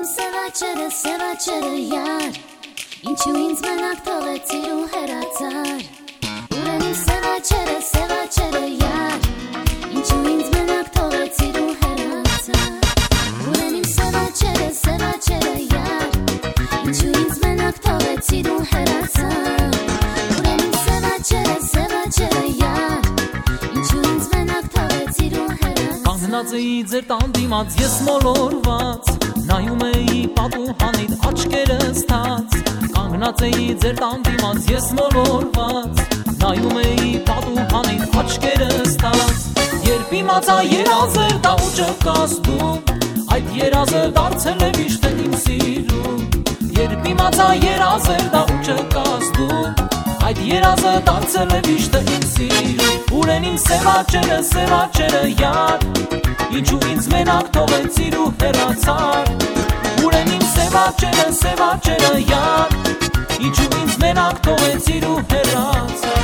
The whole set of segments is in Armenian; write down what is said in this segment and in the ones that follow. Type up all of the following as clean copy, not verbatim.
իմ սևաչերը յար Ինչու ինձ մենակ թողեցիր ու հեռացար Ուրեն իմ սևաչերը յար Ինչու ինձ մենակ թողեցիր ու հեռացար Ուրեն իմ սևաչերը յար Ինչու ինձ մենակ թողեցիր ու հեռացար Ուրեն իմ սևաչերը յար Ինչու ինձ մենակ թողեցիր ու հեռացար Կանգնած էի ձեր տան դիմաց ես մոլորված Նայում էի պատուհանիդ աչքերս թաց Կանգնած էի ձեր տան դիմաց ես մոլորված Նայում էի պատուհանիդ աչքերս թաց Երբ իմացա երազեր դա ու չկաս դու Այդ երազը դարձել է միշտ իմ սիրում Երբ իմացա երազեր դա ու չկաս դու Այդ երազը դարձել է միշտ իմ սիրում Ուրեն իմ սևաչերը յար Ինչու ինձ մենակ թողեցիր ու հեռացար Ուրեն իմ սևաչերը յար Ինչու ինձ մենակ թողեցիր ու հեռացար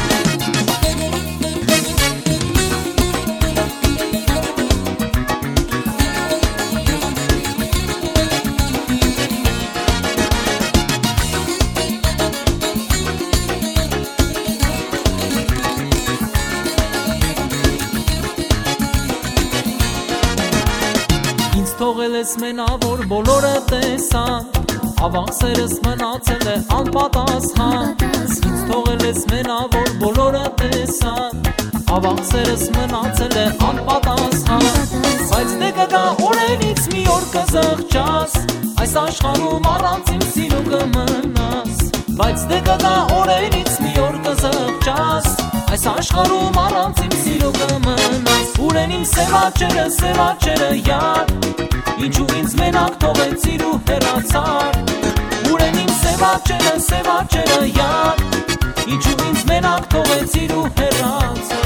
Թողել ես մենավոր բոլորը տեսան Ավաղ սերս մնացել է անպատասխան Ինձ թողել ես մենավոր բոլորը տեսան Ավաղ սերս մնացել է անպատասխան Բայց դե կգա օրերից մի օր կզղջաս Այս աշխարհում առանց իմ սիրու կմնաս Բայց դե կգա օրերից մի օր կզղջաս Այս աշխարհում առանց իմ սիրու կմնաս Ուրեն իմ սևաչերը յար Ինչու ինձ մենակ թողեցիր ու հեռացար Ուրեն իմ սևաչերը յար Ինչու ինձ մենակ թողեցիր ու հեռացար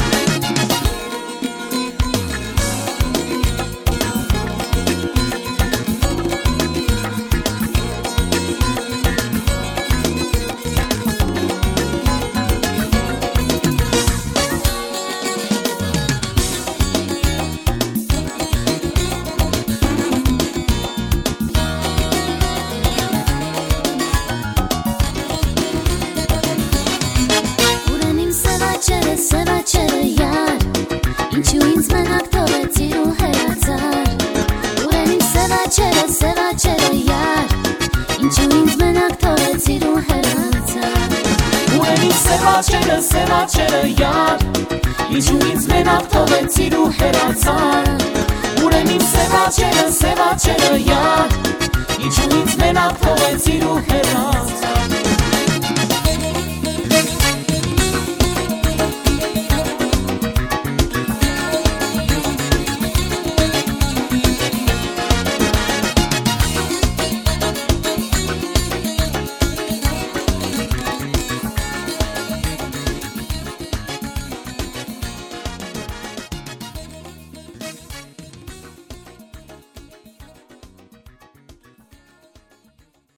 Սևաչերը յար Ինչու ինձ մենակ թողեցիր ու հեռացար Ուրեն իմ սևաչերը յար Ինչու ինձ մենակ թողեցիր ու հեռացար Ուրեն իմ սևաչերը յար Ինչու ինձ մենակ թողեցիր ու հեռացար Ուրեն իմ սևաչերը յար Ինչու ինձ մենակ թողեցիր ու հեռացար